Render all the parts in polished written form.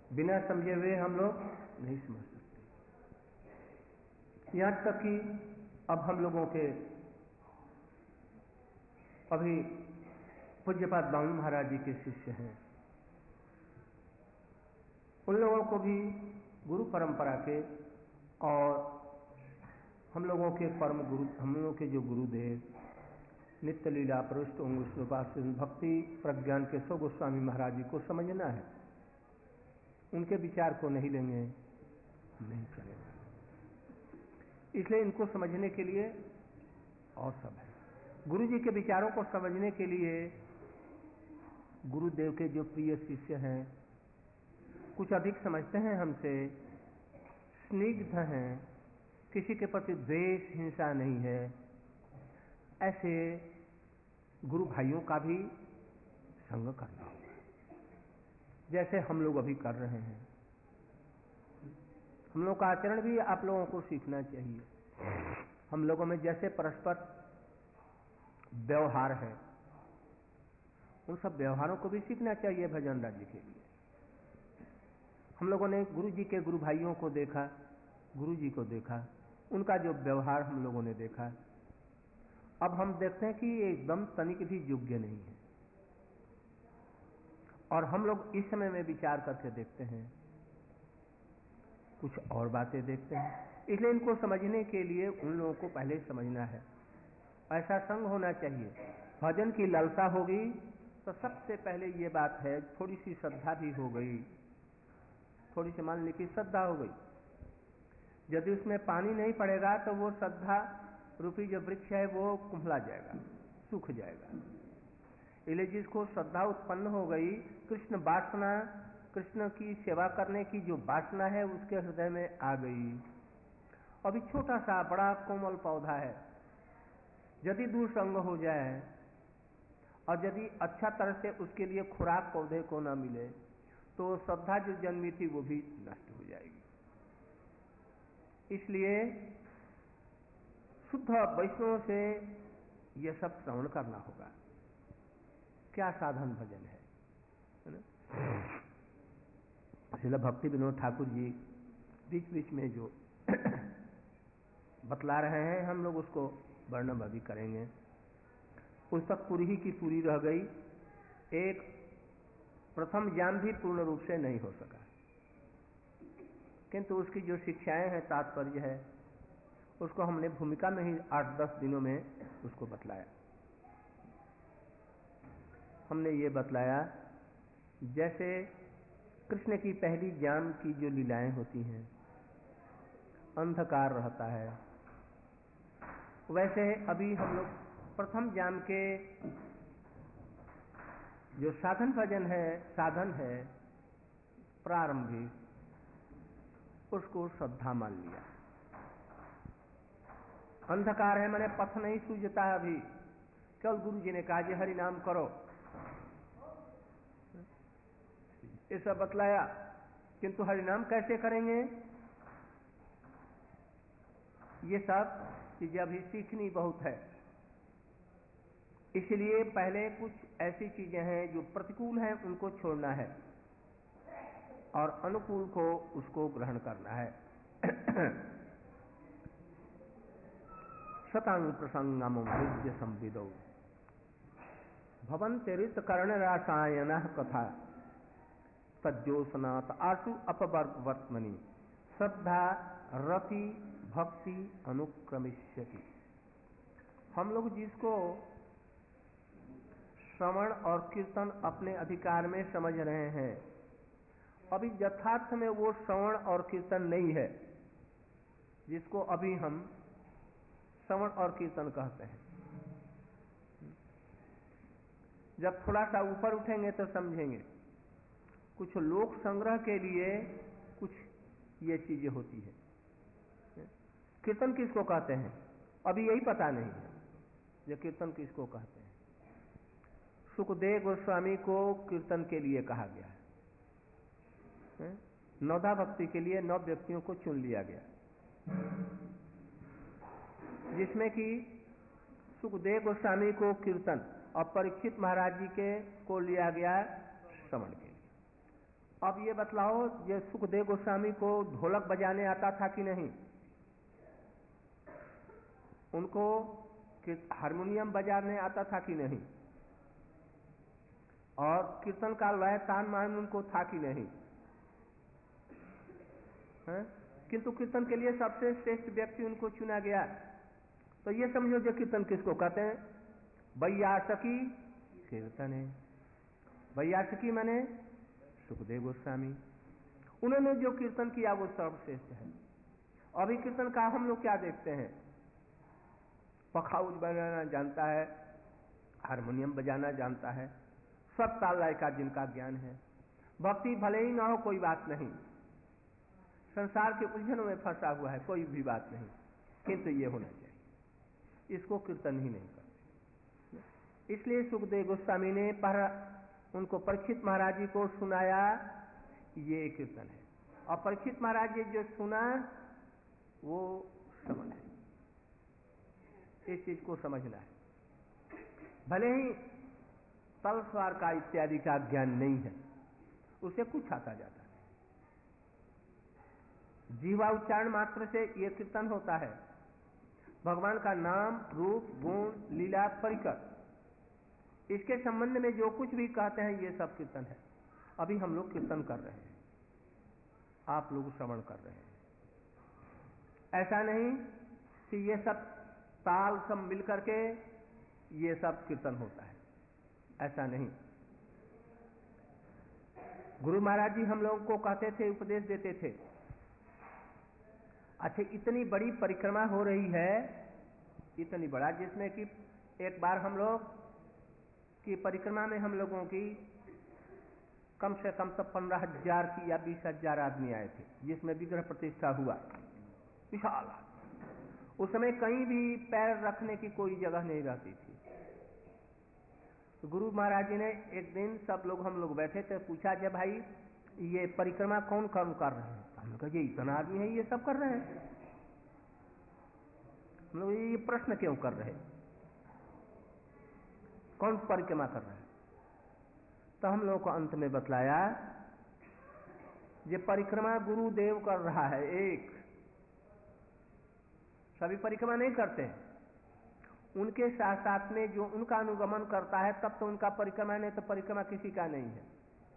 बिना समझे हुए हम लोग नहीं समझ सकते। यहां तक कि अब हम लोगों के अभी पूज्यपाद बामन महाराज जी के शिष्य हैं, उन लोगों को भी गुरु परंपरा के और हम लोगों के परम गुरु, हम लोगों के जो गुरुदेव नित्य लीला पृष्ठ विष्णुपाद भक्ति प्रज्ञान के सौ गोस्वामी महाराज जी को समझना है। उनके विचार को नहीं लेंगे नहीं चलेगा। इसलिए इनको समझने के लिए और सब है। गुरु जी के विचारों को समझने के लिए गुरुदेव के जो प्रिय शिष्य हैं, कुछ अधिक समझते हैं हमसे, स्निग्ध हैं, किसी के प्रति द्वेष हिंसा नहीं है, ऐसे गुरु भाइयों का भी संग करना होगा, जैसे हम लोग अभी कर रहे हैं। हम लोग का आचरण भी आप लोगों को सीखना चाहिए। हम लोगों में जैसे परस्पर व्यवहार है, उन सब व्यवहारों को भी सीखना चाहिए भजन राज्य के लिए। हम लोगों ने गुरु जी के गुरु भाइयों को देखा, गुरु जी को देखा, उनका जो व्यवहार हम लोगों ने देखा, अब हम देखते हैं कि ये एकदम तनिक भी योग्य नहीं है। और हम लोग इस समय में विचार करके देखते हैं, कुछ और बातें देखते हैं। इसलिए इनको समझने के लिए उन लोगों को पहले समझना है। ऐसा संग होना चाहिए। भजन की लालसा होगी तो सबसे पहले ये बात है, थोड़ी सी श्रद्धा भी हो गई, थोड़ी सी मान ली कि श्रद्धा हो गई। यदि उसमें पानी नहीं पड़ेगा तो वो श्रद्धा रूपी जो वृक्ष है वो कुंभला जाएगा, सूख जाएगा। इसलिए जिसको श्रद्धा उत्पन्न हो गई, कृष्ण वासना, कृष्ण की सेवा करने की जो वासना है उसके हृदय में आ गई। अभी छोटा सा बड़ा कोमल पौधा है, यदि दुसंग हो जाए और यदि अच्छा तरह से उसके लिए खुराक पौधे को ना मिले तो श्रद्धा जो जन्मी थी वो भी नष्ट हो जाएगी। इसलिए शुद्ध वैष्णव से यह सब श्रवण करना होगा। क्या साधन भजन है ना। श्रील भक्ति विनोद ठाकुर जी बीच बीच में जो बतला रहे हैं, हम लोग उसको वर्णन भी करेंगे। पुस्तक पूरी ही की पूरी रह गई, एक प्रथम ज्ञान भी पूर्ण रूप से नहीं हो सका, किंतु उसकी जो शिक्षाएं हैं, तात्पर्य है, उसको हमने भूमिका में ही 8-10 दिनों में उसको बतलाया। हमने ये बतलाया जैसे कृष्ण की पहली ज्ञान की जो लीलाएं होती हैं, अंधकार रहता है, वैसे अभी हम लोग प्रथम ज्ञान के जो साधन भजन है, साधन है प्रारंभिक, उसको श्रद्धा मान लिया। अंधकार है माने पथ नहीं सूझता है। अभी कल गुरु जी ने कहा, हरि नाम करो, ये सब बतलाया, किंतु हरि नाम कैसे करेंगे, ये सब चीजें अभी सीखनी बहुत है। इसलिए पहले कुछ ऐसी चीजें हैं जो प्रतिकूल हैं, उनको छोड़ना है और अनुकूल को उसको ग्रहण करना है। शतांग प्रसंगम विद्य संविदो भवंत्यरित कर्ण रासायन कथा तज्जोसनाथ आशु अपवर्गवर्त्मनि श्रद्धा रति भक्ति अनुक्रमिष्यति। हम लोग जिसको श्रवण और कीर्तन अपने अधिकार में समझ रहे हैं, अभी यथार्थ में वो श्रवण और कीर्तन नहीं है, जिसको अभी हम श्रवण और कीर्तन कहते हैं। जब थोड़ा सा ऊपर उठेंगे तो समझेंगे। कुछ लोक संग्रह के लिए कुछ ये चीजें होती है। कीर्तन किसको कहते हैं अभी यही पता नहीं है, ये कीर्तन किसको कहते हैं। सुखदेव गोस्वामी को कीर्तन के लिए कहा गया है, नवधा भक्ति के लिए 9 व्यक्तियों को चुन लिया गया, जिसमें कि सुखदेव गोस्वामी को कीर्तन और परीक्षित महाराज जी के को लिया गया श्रवण के लिए। अब ये बतलाओ, ये सुखदेव गोस्वामी को ढोलक बजाने आता था कि नहीं? उनको हारमोनियम बजाने आता था कि नहीं? और कीर्तन का लय तान मान उनको था कि नहीं? है? किंतु कीर्तन के लिए सबसे श्रेष्ठ व्यक्ति उनको चुना गया। तो ये समझो जो कीर्तन किसको कहते हैं? वैयासकी कीर्तन है। वैयासकी माने सुखदेव गोस्वामी। उन्होंने जो कीर्तन किया वो सर्वश्रेष्ठ है। अभी कीर्तन का हम लोग क्या देखते हैं? पखाउज बजाना जानता है, हारमोनियम बजाना जानता है, सब ताल लय का जिनका ज्ञान है। भक्ति भले ही ना हो कोई बात नहीं, संसार के उलझनों में फंसा हुआ है कोई भी बात नहीं, किंतु ये होना चाहिए। इसको कीर्तन ही नहीं करते। इसलिए सुखदेव गोस्वामी ने उनको परीक्षित महाराज जी को सुनाया, ये कीर्तन है। और परीक्षित महाराज जी जो सुना वो समझ है, इस चीज को समझना है। भले ही तल स्वर का इत्यादि का ज्ञान नहीं है, उसे कुछ आता जाता है। जीवा उच्चारण मात्र से ये कीर्तन होता है। भगवान का नाम, रूप, गुण, लीला, परिकर, इसके संबंध में जो कुछ भी कहते हैं ये सब कीर्तन है। अभी हम लोग कीर्तन कर रहे हैं, आप लोग श्रवण कर रहे हैं। ऐसा नहीं कि ये सब ताल सब मिलकर के ये सब कीर्तन होता है, ऐसा नहीं। गुरु महाराज जी हम लोगों को कहते थे, उपदेश देते थे, अच्छा इतनी बड़ी परिक्रमा हो रही है, इतनी बड़ा, जिसमें कि एक बार हम लोग की परिक्रमा में हम लोगों की कम से कम तो 15,000 की या 20,000 आदमी आए थे, जिसमें विग्रह प्रतिष्ठा हुआ, विशाल। उस समय कहीं भी पैर रखने की कोई जगह नहीं रहती थी। तो गुरु महाराज जी ने एक दिन सब लोग हम लोग बैठे थे, पूछा जब भाई ये परिक्रमा कौन कौन कर रहे हैं? हम लोग ये इतना आदमी है ये सब कर रहे हैं, हम लोग ये प्रश्न क्यों कर रहे हैं, कौन परिक्रमा कर रहे हैं? तो हम लोग को अंत में बतलाया ये परिक्रमा गुरुदेव कर रहा है एक, सभी परिक्रमा नहीं करते हैं। उनके साथ साथ में जो उनका अनुगमन करता है तब तो उनका परिक्रमा, नहीं तो परिक्रमा किसी का नहीं है।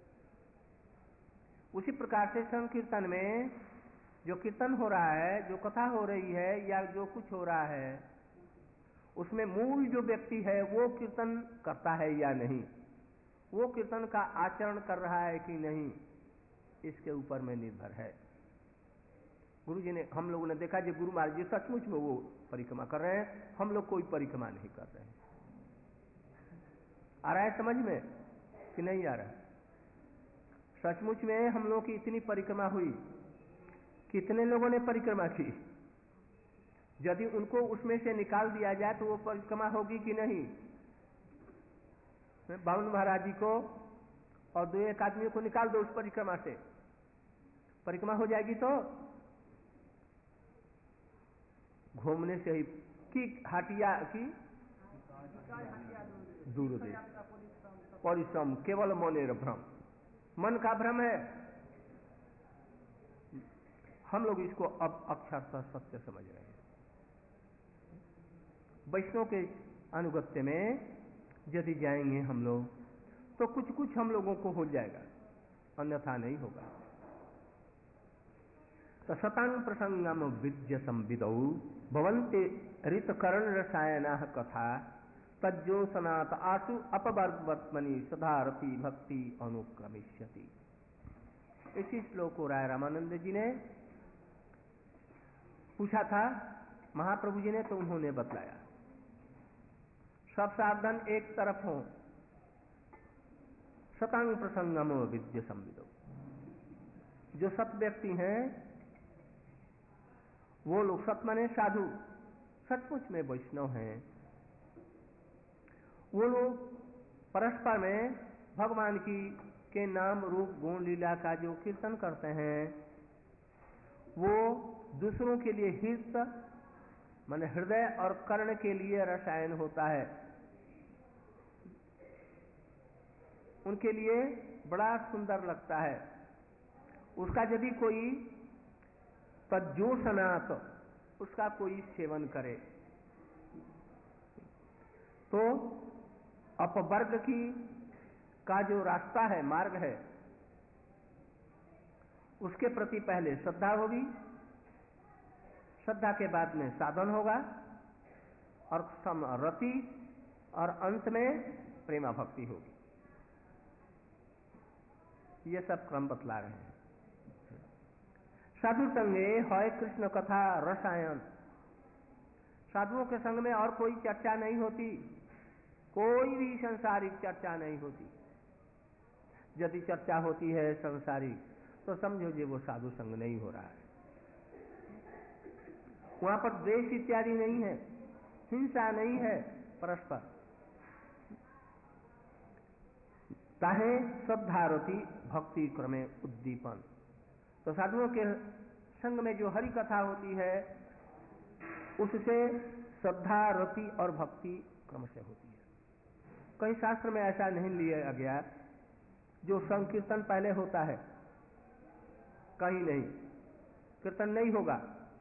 उसी प्रकार से संकीर्तन में जो कीर्तन हो रहा है, जो कथा हो रही है या जो कुछ हो रहा है, उसमें मूल जो व्यक्ति है वो कीर्तन करता है या नहीं, वो कीर्तन का आचरण कर रहा है कि नहीं, इसके ऊपर में निर्भर है। गुरु जी ने, हम लोगों ने देखा जो गुरु महाराज जी सचमुच में वो परिक्रमा कर रहे हैं, हम लोग कोई परिक्रमा नहीं कर रहे हैं। आ रहा है समझ में कि नहीं आ रहा है? सचमुच में हम लोग की इतनी परिक्रमा हुई, कितने लोगों ने परिक्रमा की? यदि उनको उसमें से निकाल दिया जाए तो वो परिक्रमा होगी कि नहीं? बावन महाराज जी को और 2-1 आदमियों को निकाल दो उस परिक्रमा से, परिक्रमा हो जाएगी? तो घूमने से ही की हटिया की दूर दे, परिश्रम केवल मनेर भ्रम, मन का भ्रम है। हम लोग इसको अब अक्षरशः सत्य समझ रहे हैं। वैष्णव के अनुगत्य में यदि जाएंगे हम लोग तो कुछ कुछ हम लोगों को हो जाएगा, अन्यथा नहीं होगा। तो शतांग प्रसंगम विद्य संविदौ भवन्ते ऋतकरण रसायना कथा तज्जो सनात आशु अपवर्गवत्मनि सदारपि भक्ति अनुक्रमिष्यति। इसी श्लोक को राय रामानंद जी ने पूछा था महाप्रभु जी ने, तो उन्होंने बतलाया सब साधन एक तरफ हो, शतांग प्रसंगम विद्य संविदो। जो सत व्यक्ति हैं वो लोग, सत माने साधु, सचमुच में वैष्णव हैं, वो लोग परस्पर में भगवान की के नाम, रूप, गुण, लीला का जो कीर्तन करते हैं वो दूसरों के लिए हित माने हृदय और कर्ण के लिए रसायन होता है। उनके लिए बड़ा सुंदर लगता है, उसका यदि कोई तज्जोशनात् उसका कोई सेवन करे तो अपवर्ग की का जो रास्ता है, मार्ग है, उसके प्रति पहले श्रद्धा होगी, श्रद्धा के बाद में साधन होगा और समरति और अंत में प्रेमा भक्ति होगी। ये सब क्रम बतला रहे हैं। साधु संगे है कृष्ण कथा रसायन। साधुओं के संग में और कोई चर्चा नहीं होती, कोई भी संसारिक चर्चा नहीं होती। यदि चर्चा होती है संसारिक तो समझो जी वो साधु संग नहीं हो रहा है। वहां पर द्वेष इत्यादि नहीं है, हिंसा नहीं है परस्पर। ताहे श्रद्धारति भक्ति क्रमे उद्दीपन। तो साधुओं के संग में जो हरि कथा होती है उससे श्रद्धा रति और भक्ति क्रम से होती है। कहीं शास्त्र में ऐसा नहीं लिया गया जो संकीर्तन पहले होता है, कहीं नहीं, कीर्तन नहीं होगा।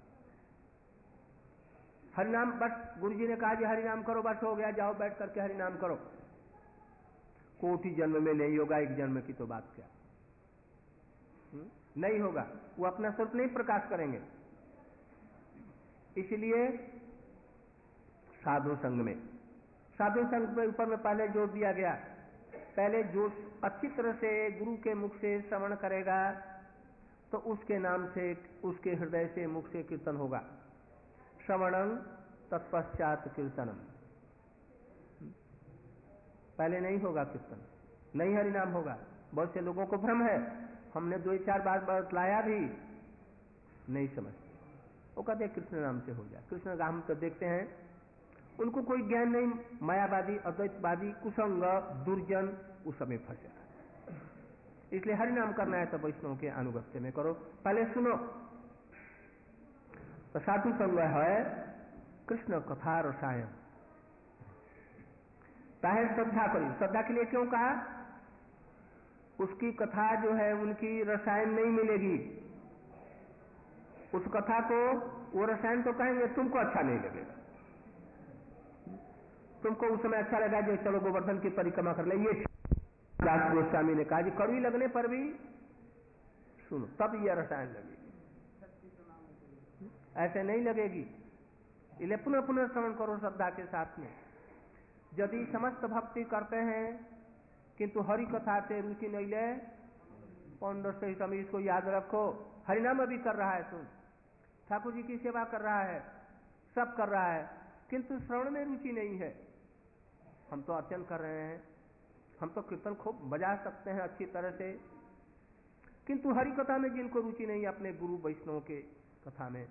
हरिनाम बस गुरु जी ने कहा जी हरिनाम करो, बस हो गया, जाओ बैठ करके हरिनाम करो। कोटि जन्म में नहीं होगा, एक जन्म की तो बात क्या, नहीं होगा। वो अपना स्वरूप नहीं प्रकाश करेंगे। इसलिए साधु संग में, साधु संग के ऊपर में पहले जोर दिया गया। पहले जो अच्छी तरह से गुरु के मुख से श्रवण करेगा तो उसके नाम से, उसके हृदय से, मुख से कीर्तन होगा। श्रवणं तत्पश्चात कीर्तनम। पहले नहीं होगा कीर्तन, नहीं हरिनाम होगा। बहुत से लोगों को भ्रम है, हमने 2-4 बार बतलाया भी, नहीं समझते। वो कहते हैं कृष्ण नाम से हो जाए। कृष्ण नाम तो देखते हैं उनको कोई ज्ञान नहीं, मायावादी, अद्वैतवादी, कुसंग, दुर्जन, उस समय फंसे। इसलिए हरिनाम करना है तो वैष्णव के अनुगत्य में करो, पहले सुनो। तो साधु संग है कृष्ण कथा रसायन। ताहे श्रद्धा करी। श्रद्धा के लिए क्यों कहा? उसकी कथा जो है उनकी रसायन नहीं मिलेगी। उस कथा को वो रसायन तो कहेंगे, तुमको अच्छा नहीं लगेगा। तुमको उस समय अच्छा लगा जो चलो गोवर्धन की परिक्रमा कर ले, ये दास गोस्वामी ने कहा जी कड़वी लगने पर भी सुनो, तब यह रसायन लगेगी, ऐसे नहीं लगेगी। इसलिए पुनः पुनः श्रवण करो श्रद्धा के साथ में। यदि समस्त भक्ति करते हैं किंतु हरि कथा से रुचि नहीं ले, पौंडर से समय इसको याद रखो, हरिनाम अभी कर रहा है, तुम ठाकुर जी की सेवा कर रहा है, सब कर रहा है, किंतु श्रवण में रुचि नहीं है। हम तो अर्चन कर रहे हैं, हम तो कीर्तन खूब बजा सकते हैं अच्छी तरह से, किंतु हरि कथा में जिनको रुचि नहीं अपने गुरु वैष्णव के कथा में,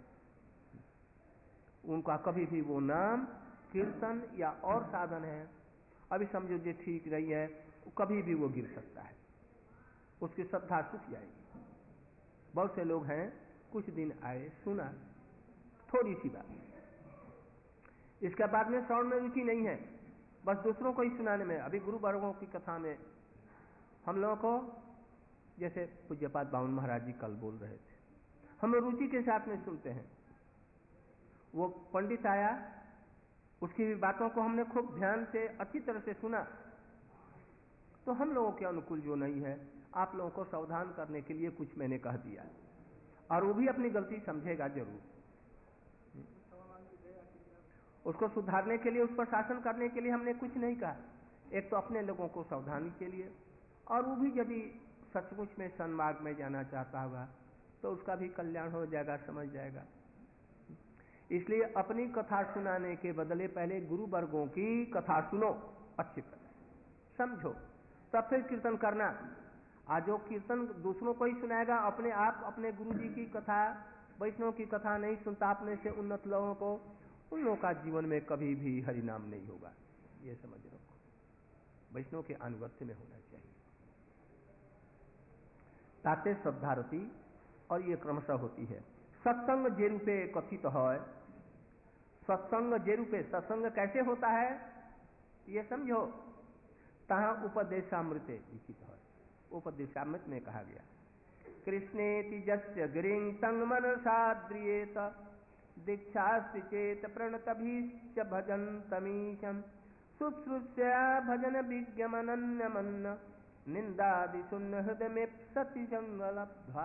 उनका कभी भी वो नाम कीर्तन या और साधन है, अभी समझो जो ठीक नहीं है, कभी भी वो गिर सकता है, उसकी श्रद्धा सूख जाएगी। बहुत से लोग हैं, कुछ दिन आए, सुना, थोड़ी सी बात, इसके बाद में श्रवण में रुचि नहीं है, बस दूसरों को ही सुनाने में। अभी गुरु वर्गों की कथा में हम लोगों को, जैसे पूज्यपाद बावन महाराज जी कल बोल रहे थे, हम रुचि के साथ में सुनते हैं। वो पंडित आया, उसकी भी बातों को हमने खूब ध्यान से अच्छी तरह से सुना, तो हम लोगों के अनुकूल जो नहीं है, आप लोगों को सावधान करने के लिए कुछ मैंने कह दिया, और वो भी अपनी गलती समझेगा जरूर। उसको सुधारने के लिए, उस पर शासन करने के लिए हमने कुछ नहीं कहा। एक तो अपने लोगों को सावधानी के लिए, और वो भी यदि सचमुच में सन्मार्ग में जाना चाहता होगा तो उसका भी कल्याण हो जाएगा, समझ जाएगा। इसलिए अपनी कथा सुनाने के बदले पहले गुरु वर्गों की कथा सुनो, अच्छी तरह समझो, तब फिर कीर्तन करना। आज जो कीर्तन दूसरों को ही सुनाएगा, अपने आप अपने गुरु जी की कथा, वैष्णव की कथा नहीं सुनता, अपने से उन्नत लोगों को, उन लोगों का जीवन में कभी भी हरिनाम नहीं होगा। ये समझ रखो, वैष्णव के अनुगत्य में होना चाहिए। ताते श्रद्धारति, और ये क्रमशः होती है। सत्संग जे रूपे कथित है, सत्संग जे रूपे, सत्संग कैसे होता है ये समझो। तहाँ उपदेशामृते लिखित है, उपदेशामृत में कहा गया कृष्णेति जस्य गिरिं तं मनसाद्रियेत दीक्षास्ति चेत प्रणतभिश्च भजन्तमीशं शुश्रूष्या भजन विज्ञमनन्यमन्न निंदादिशून्य हृदयमेप्सति जंगलब्ध्वा।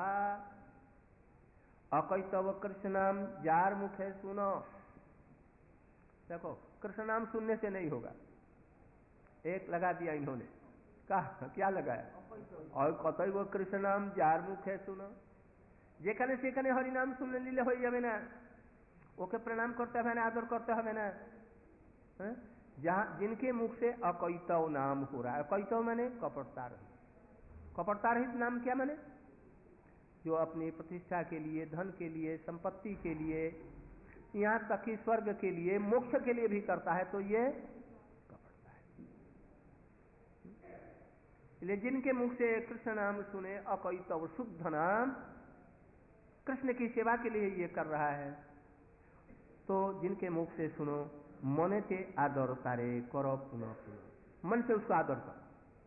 अकैतव कृष्ण नाम जार मुखे सुनो। देखो कृष्ण नाम सुनने से नहीं होगा, एक लगा दिया इन्होंने, कहा क्या लगाया, और कतई वो कृष्ण नाम जार मुखे सुनो। जेखने सेखने हरि नाम सुनने लीले हो जावे ना, ओके प्रणाम करते हैं ना, आदर करते हैं ना। जहां जिनके मुख से अकैतव नाम हो रहा है, अकैतव माने कपटता रहित। कपटता रहित नाम क्या माने, जो अपनी प्रतिष्ठा के लिए, धन के लिए, संपत्ति के लिए, यहां तक कि स्वर्ग के लिए, मोक्ष के लिए भी करता है, तो ये कपटता है। इसलिए जिनके मुख से कृष्ण नाम सुने, अकैतव शुद्ध नाम, कृष्ण की सेवा के लिए ये कर रहा है, तो जिनके मुख से सुनो, मने ते आदर तारे करो पुनः पुनः, मन से उसको आदर करो।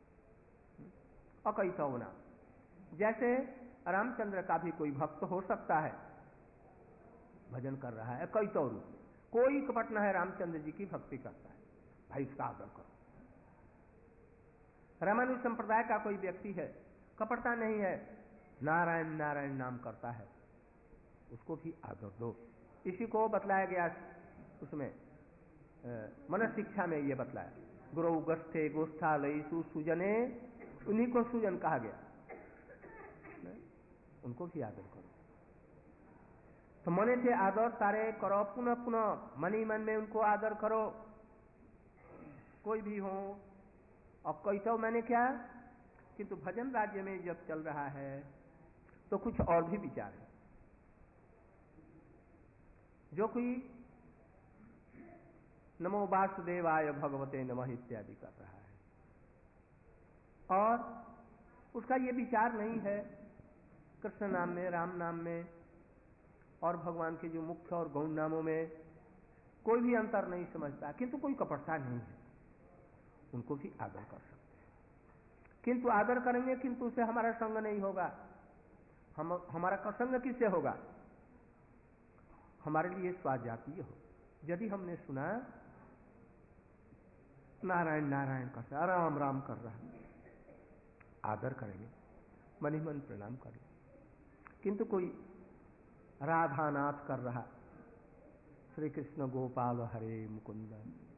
अकैतव नाम, जैसे रामचंद्र का भी कोई भक्त हो सकता है, भजन कर रहा है कैतव रूप, कोई कपट न है, रामचंद्र जी की भक्ति करता है, भाई उसका आदर करो। रामानुज संप्रदाय का कोई व्यक्ति है, कपटता नहीं है, नारायण नारायण नाम करता है, उसको भी आदर दो। इसी को बतलाया गया उसमें मन शिक्षा में ये बतलाया, गुरु गस्थे गोस्थालयी सुजने, उन्हीं को सुजन कहा गया, उनको भी आदर करो। तो मने से आदर तारे करो पुनः पुनः, मन ही मन में उनको आदर करो, कोई भी हो। और कैतव मैंने क्या, किंतु भजन राज्य में जब चल रहा है तो कुछ और भी विचार है। जो कोई नमो वासुदेवाय भगवते नमः इत्यादि कर रहा है, और उसका ये विचार नहीं है कृष्ण नाम में, राम नाम में और भगवान के जो मुख्य और गौण नामों में कोई भी अंतर नहीं समझता, किंतु कोई कपटता नहीं है, उनको भी आदर कर सकते हैं। किंतु आदर करेंगे, किंतु उसे हमारा संग नहीं होगा। हमारा संग किससे होगा, हमारे लिए स्वाजातीय हो। यदि हमने सुना नारायण नारायण करता, राम राम कर रहा, आदर करेंगे, मन ही मन प्रणाम करेंगे। किंतु कोई राधानाथ कर रहा, श्री कृष्ण गोपाल हरे मुकुंद,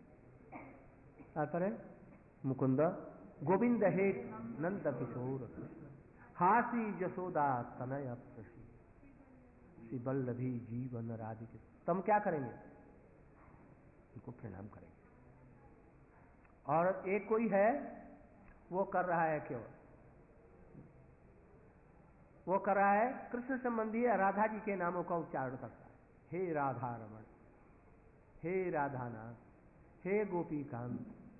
है मुकुंद गोविंद हे नंद किशोर कृष्ण, हासी जसोदा तनय प्रसी, श्री वल्लभी जीवन राधिके। तुम क्या करेंगे, उनको प्रणाम करेंगे। और एक कोई है, वो कर रहा है क्यों, वो कर रहा है कृष्ण संबंधी राधा जी के नामों का उच्चारण करता है, हे राधा रमण, हे राधानाथ, हे गोपीकांत,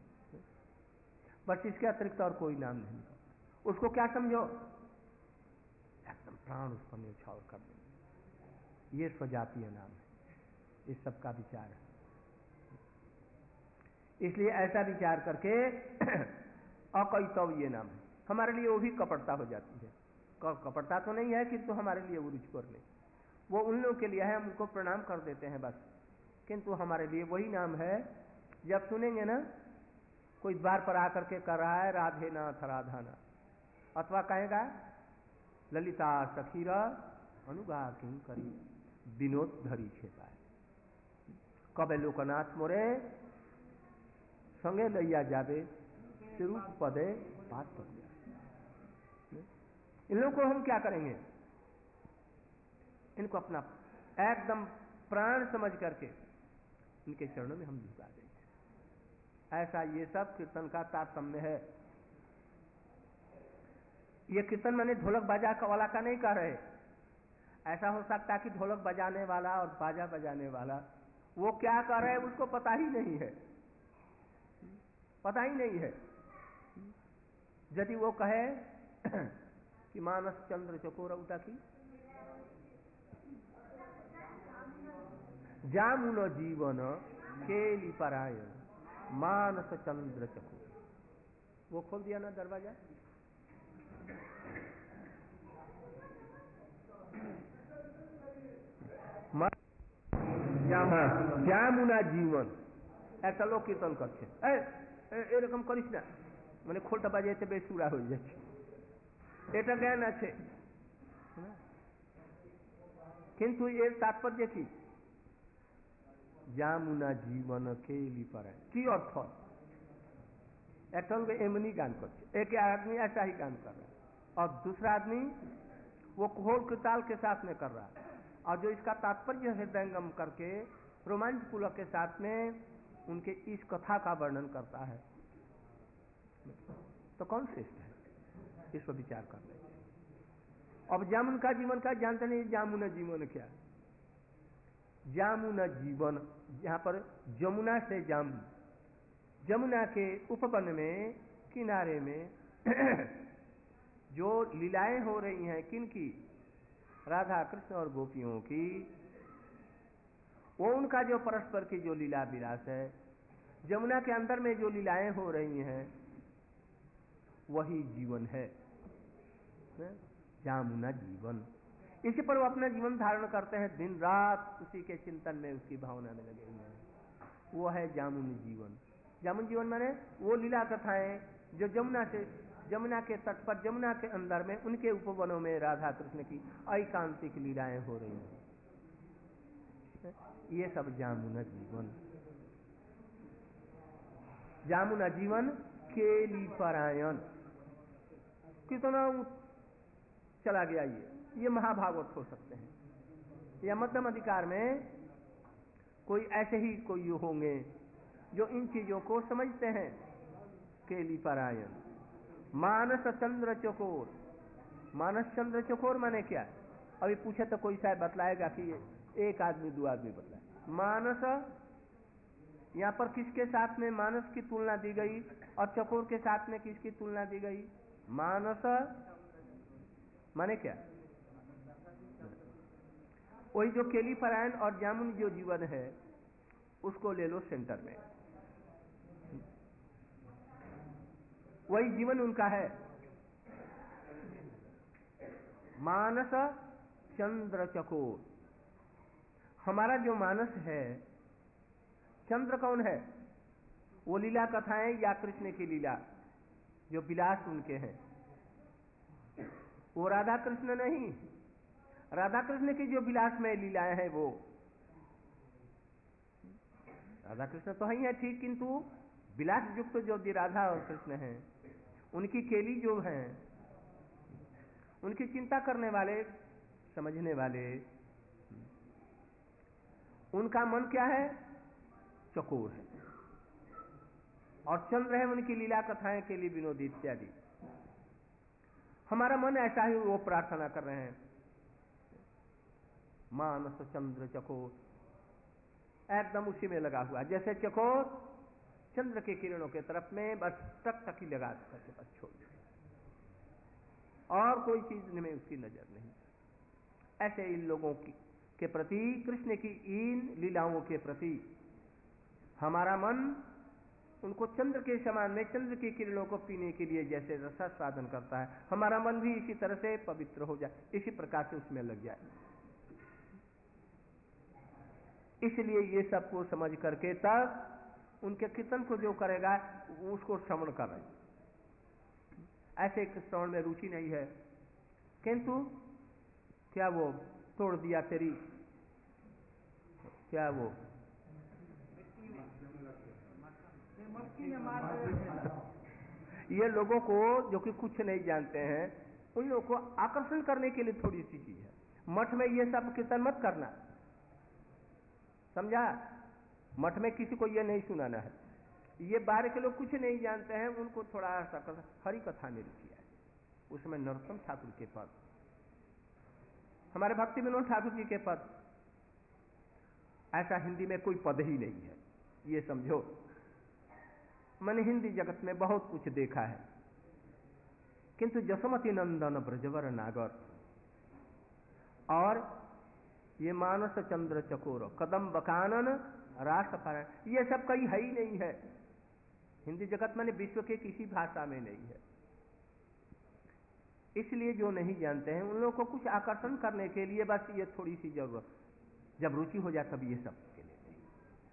बस इसके अतिरिक्त और कोई नाम नहीं। उसको क्या समझो, एकदम प्राण उस पर न्यौछावर कर देंगे, ये स्वजातीय नाम है, इस सब का विचार है। इसलिए ऐसा विचार करके अकैतव ये नाम है, हमारे लिए वो भी कपटता हो जाती है। कपटता तो नहीं है, किंतु हमारे लिए वो रुचिकर नहीं, वो उन लोगों के लिए है, हम उनको प्रणाम कर देते हैं बस, किंतु हमारे लिए वही नाम है। जब सुनेंगे ना कोई द्वार पर आकर के कर रहा है राधे नाथ राधा नाथ, अथवा कहेगा ललिता सखीरा अनुगा किं करी विनोद धरी छेपाए, कबे लोकनाथ मोरे संगे लैया जाबे स्वरूप पदे बात पद। इन लोगों को हम क्या करेंगे, इनको अपना एकदम प्राण समझ करके इनके चरणों में हम झुका देंगे। ऐसा ये सब कीर्तन का तारतम्य है। ये कीर्तन मैंने ढोलक बाजा वाला का नहीं कह रहे। ऐसा हो सकता है कि ढोलक बजाने वाला और बाजा बजाने वाला वो क्या कर रहे हैं उसको पता ही नहीं है, पता ही नहीं है। यदि वो कहे कि मानस चंद्र चकोरौता की जामुन जीवन केली परायण मानस चंद्र चको, वो खोल दिया ना दरवाजा, જામુના જીવન ऐसा लोग कीर्तन करते এরকম করিস না, মানে খোলটা বাজাইতে বেসুরা হয়ে যাচ্ছে, এটা জ্ঞান আছে, কিন্তু এর তাৎপর্য কি? জামুনা জীবন খেলি পারে কি अर्थ? एक तो एमनी गान करते, एक आदमी ऐसा ही गान कर रहा है और दूसरा आदमी वो खोल के ताल के साथ में कर रहा है, और जो इसका तात्पर्य हृदयंगम करके रोमांच पुलक के साथ में उनके इस कथा का वर्णन करता है, तो कौन श्रेष्ठ है? इस पर विचार कर ले। अब जामुन का जीवन का जानते नहीं, जामुन जीवन क्या? जामुन जीवन, यहां पर जमुना से जामुन, जमुना के उपवन में किनारे में जो लीलाएं हो रही हैं, किनकी? राधा कृष्ण और गोपियों की, वो उनका जो परस्पर की जो लीला विलास है, जमुना के अंदर में जो लीलाएं हो रही हैं, वही जीवन है, जामुना जीवन। इसी पर वो अपना जीवन धारण करते हैं, दिन रात उसी के चिंतन में, उसकी भावना में लगे हुए हैं, वो है जामुन जीवन। जामुन जीवन माने वो लीला कथाएं जो जमुना के तट पर, जमुना के अंदर में, उनके उपवनों में राधा कृष्ण की ऐकांतिक लीलाएं हो रही हैं, ये सब जामुना जीवन। जामुना जीवन केली परायण, कितना चला गया ये महाभागवत हो सकते हैं, या मध्यम अधिकार में कोई ऐसे ही कोई होंगे जो इन चीजों को समझते हैं। केली परायण, मानस चंद्र चकोर, मानस चंद्र चकोर माने क्या? अभी पूछे तो कोई शायद बतलाएगा कि एक आदमी दो आदमी बतलाए। मानस, यहां पर किसके साथ में मानस की तुलना दी गई और चकोर के साथ में किसकी तुलना दी गई? मानस माने क्या? वही जो केली परायण और जामुन जो जीवन है उसको ले लो सेंटर में, वही जीवन उनका है। मानस चंद्र चकोर, हमारा जो मानस है, चंद्र कौन है? वो लीला कथाएं या कृष्ण की लीला जो विलास उनके हैं, वो राधा कृष्ण नहीं। राधा कृष्ण की जो विलास में लीलाएं हैं, वो राधा कृष्ण तो ही है ठीक, किंतु विलास युक्त जो राधा और कृष्ण हैं, उनकी केली जो हैं, उनकी चिंता करने वाले, समझने वाले, उनका मन क्या है? चकोर है, और चंद्र है उनकी लीला कथाएं के लिए विनोदी इत्यादि। हमारा मन ऐसा ही वो प्रार्थना कर रहे हैं, मानस चंद्र चकोर, एकदम उसी में लगा हुआ, जैसे चकोर चंद्र के किरणों के तरफ में बस टक टक ही लगा करके बस छोड़, और कोई चीज में उसकी नजर नहीं। ऐसे इन लोगों के प्रति, कृष्ण की इन लीलाओं के प्रति हमारा मन उनको चंद्र के समान में, चंद्र की किरणों को पीने के लिए जैसे रसास्वादन करता है, हमारा मन भी इसी तरह से पवित्र हो जाए, इसी प्रकार से उसमें लग जाए। इसलिए ये सबको समझ करके तब उनके कीर्तन को जो करेगा उसको श्रवण कर रहे। ऐसे श्रवण में रुचि नहीं है, किंतु क्या वो तोड़ दिया तेरी, क्या वो ये लोगों को जो कि कुछ नहीं जानते हैं, उन लोगों को आकर्षण करने के लिए थोड़ी सी चीज है। मठ में ये सब कीर्तन मत करना, समझा? मठ में किसी को ये नहीं सुनाना है। ये बाहर के लोग कुछ नहीं जानते हैं, उनको थोड़ा सा हरि कथा में रुचि है, उसमें नरोत्तम ठाकुर के पद, हमारे भक्ति विनोद ठाकुर जी के पद, ऐसा हिंदी में कोई पद ही नहीं है, ये समझो। मैंने हिंदी जगत में बहुत कुछ देखा है, किंतु जसमती नंदन ब्रजवर नागर और ये मानस चंद्र चकोर, कदम बकानन रास पारायण, ये सब कहीं है ही नहीं है हिंदी जगत में, विश्व के किसी भाषा में नहीं है। इसलिए जो नहीं जानते हैं उन लोगों को कुछ आकर्षण करने के लिए बस ये थोड़ी सी जरूरत, जब रुचि हो जाए तब ये सब के लिए नहीं,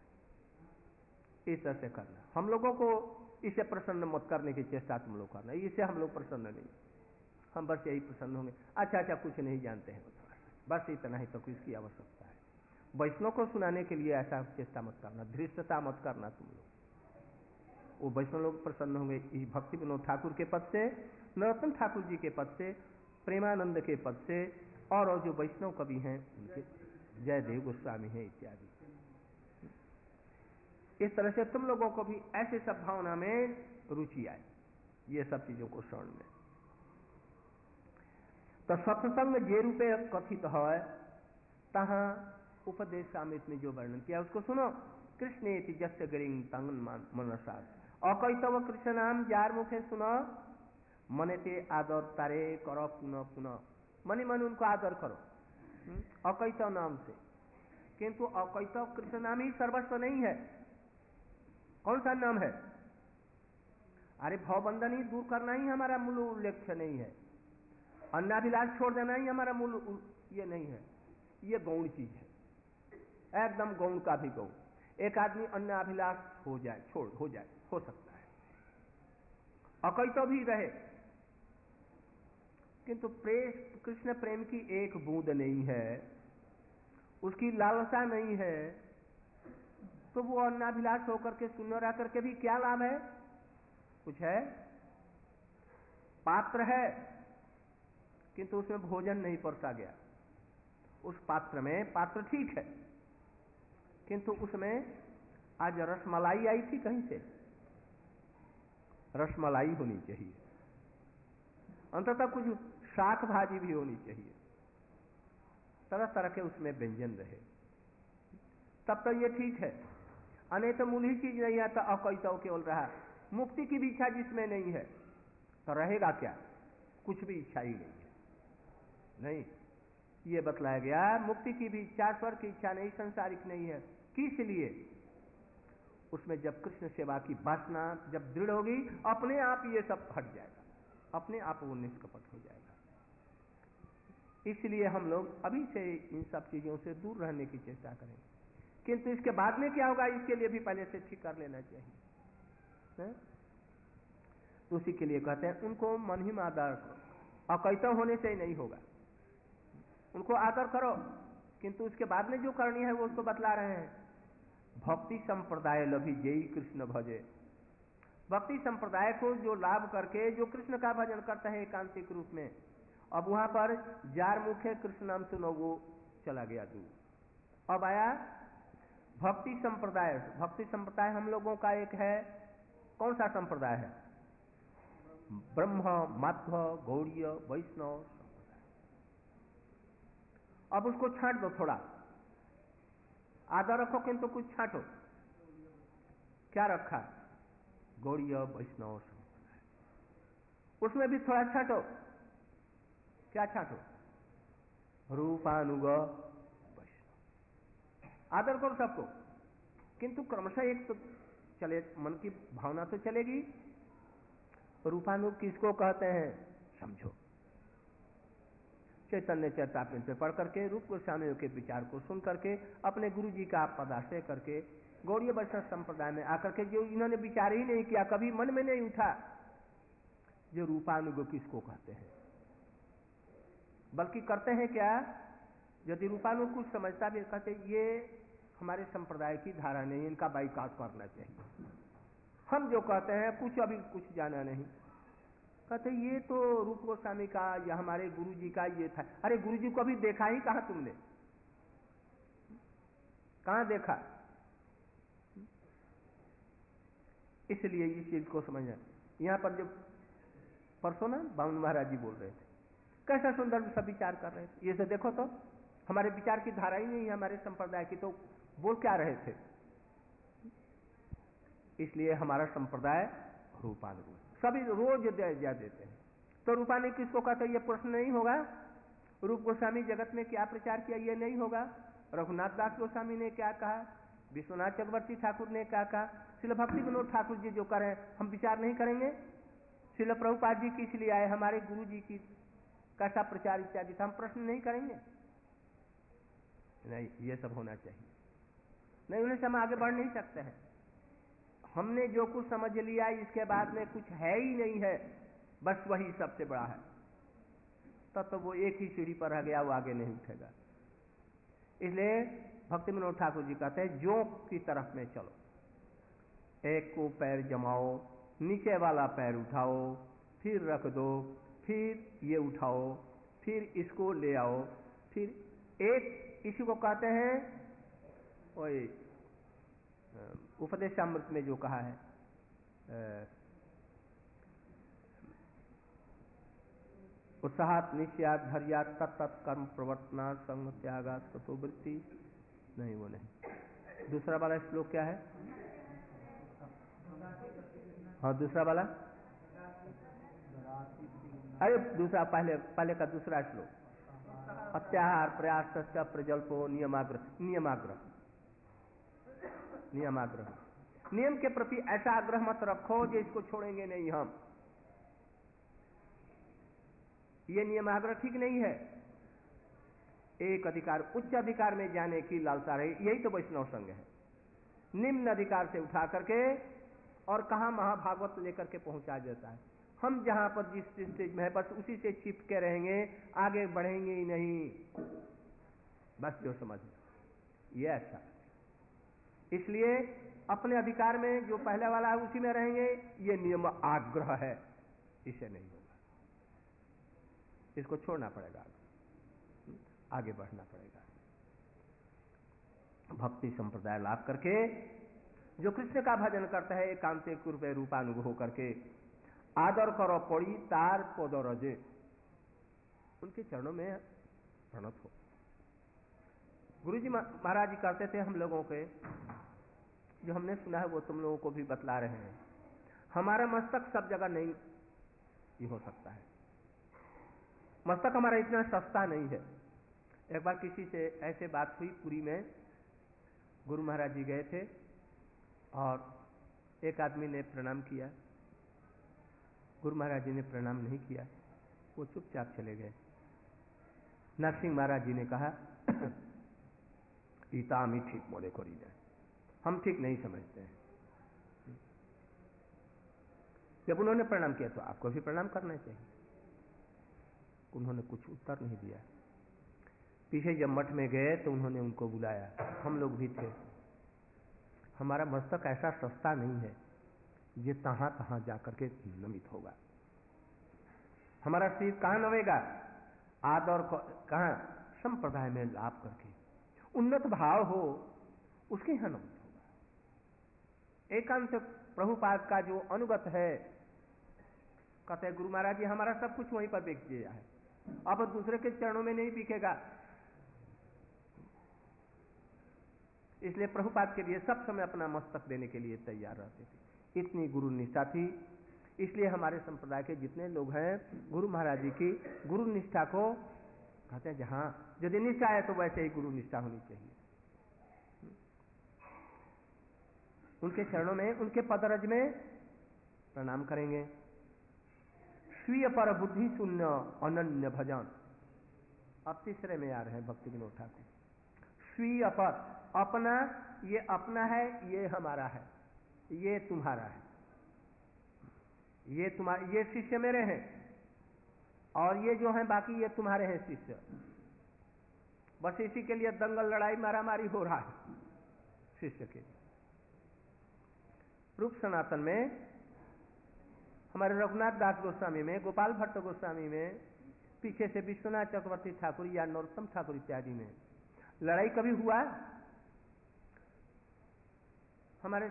इस तरह से करना। हम लोगों को इसे प्रसन्न मत करने की चेष्टा तुम लोग करना, इससे हम लोग प्रसन्न नहीं, हम बस यही प्रसन्न होंगे, अच्छा कुछ नहीं जानते हैं बस इतना ही तो इसकी आवश्यकता है। वैष्णव को सुनाने के लिए ऐसा चेष्टा मत करना, धृष्टता मत करना तुम लोग। वो वैष्णव लोग प्रसन्न होंगे इस भक्ति विनोद ठाकुर के पद से, नरोत्तम ठाकुर जी के पद से, प्रेमानंद के पद से, और जो वैष्णव कवि हैं उनके, जयदेव गोस्वामी हैं इत्यादि। इस तरह से तुम लोगों को भी ऐसे सब भावना में रुचि आए, ये सब चीजों को श्रवण में। तो सत्संग जे रूपे कथित है तहां उपदेश सामित में जो वर्णन किया उसको सुनो। कृष्णेति जस्य गरिंग तंगन मनसा अकैतव कृष्ण नाम जार मुखे सुनो, मनेते आदर तारे करो पुनः पुनः, मनी मन उनको आदर करो अकैतव नाम से। किंतु अकैतव कृष्ण नाम ही सर्वस्व नहीं है। कौन सा नाम है? अरे भवबंधन ही दूर करना ही हमारा मूल उल्लेख्य नहीं है, अन्नाभिलाष छोड़ देना ही हमारा मूल ये नहीं है, ये गौण चीज है, एकदम गौण का भी गौण। एक आदमी अन्नाभिलाष हो जाए, हो सकता है, अकैतव भी रहे, किंतु कृष्ण प्रेम की एक बूंद नहीं है, उसकी लालसा नहीं है, तो वो अन्नाभिलाष होकर के शून्य रह करके भी क्या लाभ है? कुछ है? पात्र है किंतु उसमें भोजन नहीं परोसा गया, उस पात्र में, पात्र ठीक है किंतु उसमें आज रसमलाई आई थी कहीं से, रसमलाई होनी चाहिए, अंततः कुछ शाक भाजी भी होनी चाहिए, तरह तरह के उसमें व्यंजन रहे, तब तो ये ठीक है। अने तो मूल ही चीज नहीं है तो अकैतव केवल रहा, मुक्ति की भी इच्छा जिसमें नहीं है तो रहेगा क्या? कुछ भी इच्छा ही नहीं है, नहीं, ये बतलाया गया मुक्ति की भी इच्छा, स्वर्ग की इच्छा नहीं, संसारिक नहीं है। किस लिए? उसमें जब कृष्ण सेवा की वासना जब दृढ़ होगी, अपने आप ये सब हट जाएगा, अपने आप वो निष्कपट हो जाएगा। इसलिए हम लोग अभी से इन सब चीजों से दूर रहने की चेष्टा करेंगे, किंतु इसके बाद में क्या होगा इसके लिए भी पहले से ठीक कर लेना चाहिए। तो उसी के लिए कहते हैं उनको मन ही में आदर करो, अकैतव होने से ही नहीं होगा, उनको आदर करो, किंतु उसके बाद में जो करनी है वो उसको बतला रहे हैं। भक्ति संप्रदाय लभी जेई कृष्ण भजे, भक्ति संप्रदाय को जो लाभ करके जो कृष्ण का भजन करता है एकांतिक रूप में, अब वहां पर जार मुखे कृष्ण नाम सुनो वो चला गया दूर। अब आया भक्ति संप्रदाय। भक्ति संप्रदाय हम लोगों का एक है, कौन सा संप्रदाय है? ब्रह्म माध्व गौड़ीय वैष्णव संप्रदाय। अब उसको छांट दो, थोड़ा आदर रखो किंतु कुछ छांटो। क्या रखा? गौड़ीय वैष्णव संप्रदाय, उसमें भी थोड़ा छांटो। क्या छांटो? रूपानुग वैष्णव। आदर करो सबको, किंतु क्रमशः एक तो चले, मन की भावना तो चलेगी। रूपानुग किसको कहते हैं समझो। चैतन्य चरितामृत पे पढ़ करके, रूप गोस्वामी के विचार को सुन करके, अपने गुरु जी का पदाश्रय करके, गौड़ीय वैष्णव संप्रदाय में आकर के जो इन्होंने विचार ही नहीं किया, कभी मन में नहीं उठा जो रूपानुग किसको कहते हैं, बल्कि करते हैं क्या, यदि रूपानुग कुछ समझता भी, कहते ये हमारे संप्रदाय की धारा नहीं, इनका बाइकाट करना चाहिए। हम जो कहते हैं कुछ अभी कुछ जाना नहीं, कहते ये तो रूप गोस्वामी का या हमारे गुरु जी का ये था। अरे गुरु जी को अभी देखा ही कहां तुमने, कहां देखा? इसलिए इस चीज को समझना। यहां पर जो परसों ना बावन महाराज जी बोल रहे थे, कैसा सुंदर सब विचार कर रहे थे। ये तो देखो तो हमारे विचार की धारा ही नहीं है हमारे संप्रदाय की, तो बोल क्या रहे थे? इसलिए हमारा संप्रदाय रूपानुग, सभी रोज दर्जा देते हैं। तो रूपानुग किसको कहते हैं? ये प्रश्न नहीं होगा। रूप गोस्वामी जगत में क्या प्रचार किया ये नहीं होगा। रघुनाथ दास गोस्वामी ने क्या कहा, विश्वनाथ चक्रवर्ती ठाकुर ने क्या कहा, श्रील भक्ति विनोद ठाकुर जी जो करें हम विचार नहीं करेंगे। श्रील प्रभुपाद जी किस लिए आए, हमारे गुरु जी की कैसा प्रचार इत्यादि था, हम प्रश्न नहीं करेंगे। नहीं, ये सब होना चाहिए, नहीं होने से हम आगे बढ़ नहीं सकते हैं। हमने जो कुछ समझ लिया इसके बाद में कुछ है ही नहीं है, बस वही सबसे बड़ा है, तब तो वो एक ही सीढ़ी पर रह गया, वो आगे नहीं उठेगा। इसलिए भक्ति विनोद ठाकुर जी कहते हैं जोक की तरफ में चलो, एक को पैर जमाओ, नीचे वाला पैर उठाओ, फिर रख दो, फिर ये उठाओ, फिर इसको ले आओ, फिर एक, इसी को कहते हैं वही उपदेशामृत में जो कहा है, उत्साहात निश्चयात धैर्यात तत्त कर्म प्रवर्तना संग त्यागात तत्ववृत्ति, नहीं वो नहीं। दूसरा वाला श्लोक क्या है? हाँ दूसरा वाला, अरे दूसरा, पहले का दूसरा श्लोक, अत्याहार प्रयास प्रजल्पो नियमाग्रह, नियमाग्रह, नियमाग्रह, नियम के प्रति ऐसा आग्रह मत रखो जो इसको छोड़ेंगे नहीं हम, ये नियमाग्रह ठीक नहीं है। एक अधिकार उच्च अधिकार में जाने की लालसा रही, यही तो वैष्णव संघ है। निम्न अधिकार से उठा करके और कहां महाभागवत लेकर के पहुंचा देता है। हम जहां पर जिस स्टेज में है बस उसी से चिपके रहेंगे, आगे बढ़ेंगे ही नहीं, बस जो समझ ये अच्छा। इसलिए अपने अधिकार में जो पहले वाला है उसी में रहेंगे, ये नियम आग्रह है, इसे नहीं होगा, इसको छोड़ना पड़ेगा, आगे बढ़ना पड़ेगा। भक्ति संप्रदाय लाभ करके जो कृष्ण का भजन करता है एकांते कृपे रूपानुभव करके, आदर करो पड़ी तार पद रजे, उनके चरणों में प्रणत हो। गुरु जी महाराज जी करते थे हम लोगों के, जो हमने सुना है वो तुम लोगों को भी बतला रहे हैं। हमारा मस्तक सब जगह नहीं ये हो सकता है, मस्तक हमारा इतना सस्ता नहीं है। एक बार किसी से ऐसे बात हुई, पुरी में गुरु महाराज जी गए थे और एक आदमी ने प्रणाम किया, गुरु महाराज जी ने प्रणाम नहीं किया, वो चुपचाप चले गए। नरसिंह महाराज जी ने कहा ईता हम ही ठीक मोड़े को जाए, हम ठीक नहीं समझते हैं। जब उन्होंने प्रणाम किया तो आपको भी प्रणाम करना चाहिए। उन्होंने कुछ उत्तर नहीं दिया। पीछे जब मठ में गए तो उन्होंने उनको बुलाया, हम लोग भी थे। हमारा मस्तक ऐसा सस्ता नहीं है ये तहां तहां जाकर के नमित होगा। हमारा शरीर कहां नमेगा? आदर कहां? संप्रदाय में लाभ करके उन्नत भाव हो, उसके यहां नमित होगा। एकांत प्रभुपाद का जो अनुगत है, कहते गुरु महाराज जी हमारा सब कुछ वहीं पर बिक गया है, अब दूसरे के चरणों में नहीं बिकेगा। इसलिए प्रभुपाद के लिए सब समय अपना मस्तक देने के लिए तैयार रहते थे, इतनी गुरु निष्ठा थी। इसलिए हमारे संप्रदाय के जितने लोग हैं गुरु महाराज जी की गुरु निष्ठा को कहते हैं, जहां यदि निष्ठा है तो वैसे ही गुरु निष्ठा होनी चाहिए। उनके चरणों में, उनके पदरज में प्रणाम करेंगे। स्वीय पर बुद्धि शून्य अनन्य भजन, अब तीसरे में आ रहे हैं भक्ति विनोद ठाकुर। स्वीय पर, अपना, ये अपना है, ये हमारा है, ये तुम्हारा है, ये तुम्हारे, ये शिष्य मेरे हैं और ये जो हैं बाकी ये तुम्हारे हैं शिष्य। बस इसी के लिए दंगल लड़ाई मारामारी हो रहा है शिष्य के लिए। रूप सनातन में हमारे रघुनाथ दास गोस्वामी में, गोपाल भट्ट गोस्वामी में, पीछे से विश्वनाथ चक्रवर्ती ठाकुर या नरोत्तम ठाकुर इत्यादि में लड़ाई कभी हुआ? हमारे